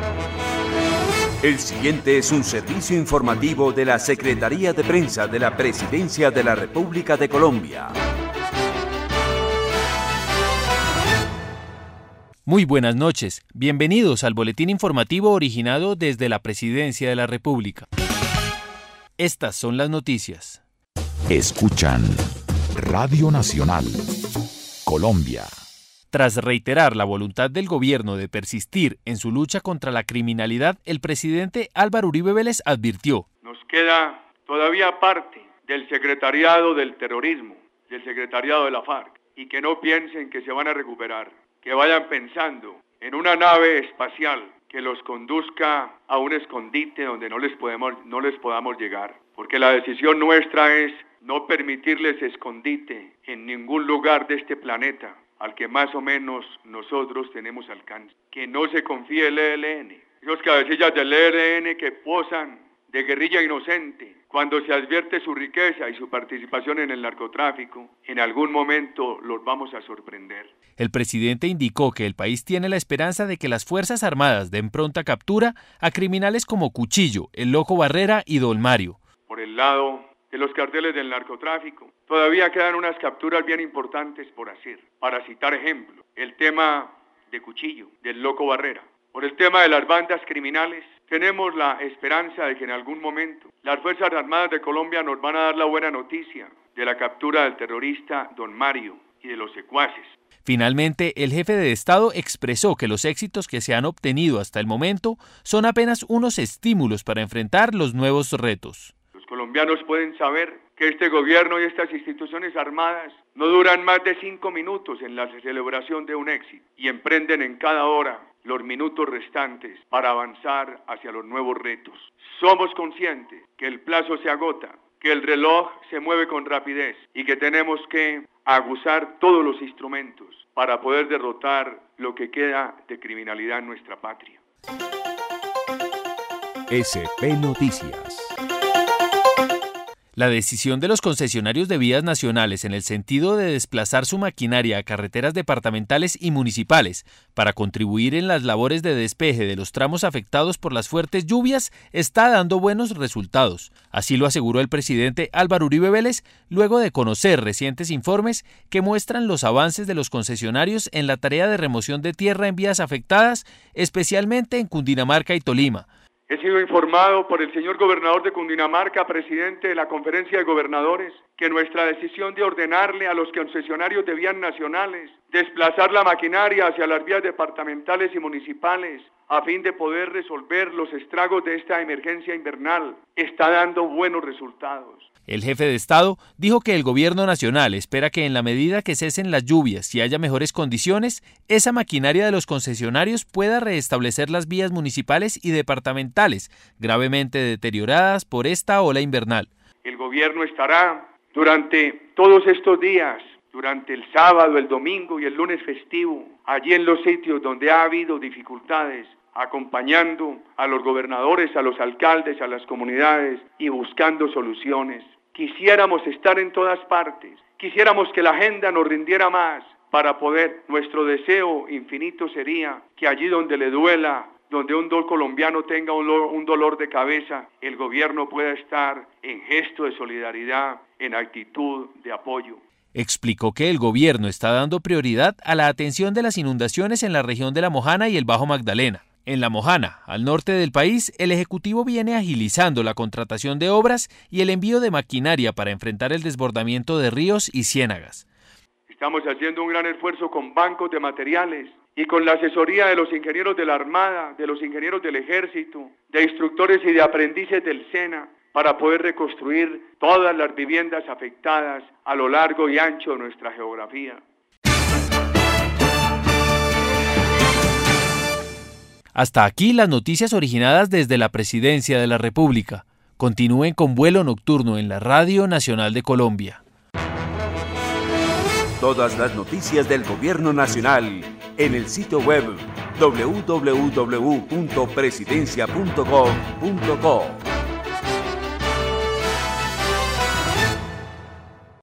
El siguiente es un servicio informativo de la Secretaría de Prensa de la Presidencia de la República de Colombia. Muy buenas noches, bienvenidos al boletín informativo originado desde la Presidencia de la República. Estas son las noticias. Escuchan Radio Nacional, Colombia. Tras reiterar la voluntad del gobierno de persistir en su lucha contra la criminalidad, el presidente Álvaro Uribe Vélez advirtió: nos queda todavía parte del secretariado del terrorismo, del secretariado de la FARC, y que no piensen que se van a recuperar, que vayan pensando en una nave espacial que los conduzca a un escondite donde no les podamos llegar, porque la decisión nuestra es no permitirles escondite en ningún lugar de este planeta al que más o menos nosotros tenemos alcance. Que no se confíe el ELN, esos cabecillas del ELN que posan de guerrilla inocente, cuando se advierte su riqueza y su participación en el narcotráfico, en algún momento los vamos a sorprender. El presidente indicó que el país tiene la esperanza de que las Fuerzas Armadas den pronta captura a criminales como Cuchillo, el Loco Barrera y Don Mario. Por el lado de los carteles del narcotráfico, todavía quedan unas capturas bien importantes por hacer. Para citar ejemplos, el tema de Cuchillo, del Loco Barrera. Por el tema de las bandas criminales, tenemos la esperanza de que en algún momento las Fuerzas Armadas de Colombia nos van a dar la buena noticia de la captura del terrorista Don Mario y de los secuaces. Finalmente, el jefe de Estado expresó que los éxitos que se han obtenido hasta el momento son apenas unos estímulos para enfrentar los nuevos retos. Los colombianos pueden saber que este gobierno y estas instituciones armadas no duran más de 5 minutos en la celebración de un éxito y emprenden en cada hora los minutos restantes para avanzar hacia los nuevos retos. Somos conscientes que el plazo se agota, que el reloj se mueve con rapidez y que tenemos que aguzar todos los instrumentos para poder derrotar lo que queda de criminalidad en nuestra patria. SP Noticias. La decisión de los concesionarios de vías nacionales en el sentido de desplazar su maquinaria a carreteras departamentales y municipales para contribuir en las labores de despeje de los tramos afectados por las fuertes lluvias está dando buenos resultados. Así lo aseguró el presidente Álvaro Uribe Vélez luego de conocer recientes informes que muestran los avances de los concesionarios en la tarea de remoción de tierra en vías afectadas, especialmente en Cundinamarca y Tolima. He sido informado por el señor gobernador de Cundinamarca, presidente de la Conferencia de Gobernadores, que nuestra decisión de ordenarle a los concesionarios de vías nacionales desplazar la maquinaria hacia las vías departamentales y municipales a fin de poder resolver los estragos de esta emergencia invernal está dando buenos resultados. El jefe de Estado dijo que el gobierno nacional espera que en la medida que cesen las lluvias y haya mejores condiciones, esa maquinaria de los concesionarios pueda restablecer las vías municipales y departamentales, gravemente deterioradas por esta ola invernal. El gobierno estará durante todos estos días, durante el sábado, el domingo y el lunes festivo, allí en los sitios donde ha habido dificultades, acompañando a los gobernadores, a los alcaldes, a las comunidades y buscando soluciones. Quisiéramos estar en todas partes, quisiéramos que la agenda nos rindiera más para poder, nuestro deseo infinito sería que allí donde le duela, donde un colombiano tenga un dolor de cabeza, el gobierno pueda estar en gesto de solidaridad, en actitud de apoyo. Explicó que el gobierno está dando prioridad a la atención de las inundaciones en la región de La Mojana y el Bajo Magdalena. En La Mojana, al norte del país, el Ejecutivo viene agilizando la contratación de obras y el envío de maquinaria para enfrentar el desbordamiento de ríos y ciénagas. Estamos haciendo un gran esfuerzo con bancos de materiales y con la asesoría de los ingenieros de la Armada, de los ingenieros del Ejército, de instructores y de aprendices del SENA, para poder reconstruir todas las viviendas afectadas a lo largo y ancho de nuestra geografía. Hasta aquí las noticias originadas desde la Presidencia de la República. Continúen con Vuelo Nocturno en la Radio Nacional de Colombia. Todas las noticias del Gobierno Nacional en el sitio web www.presidencia.gov.co.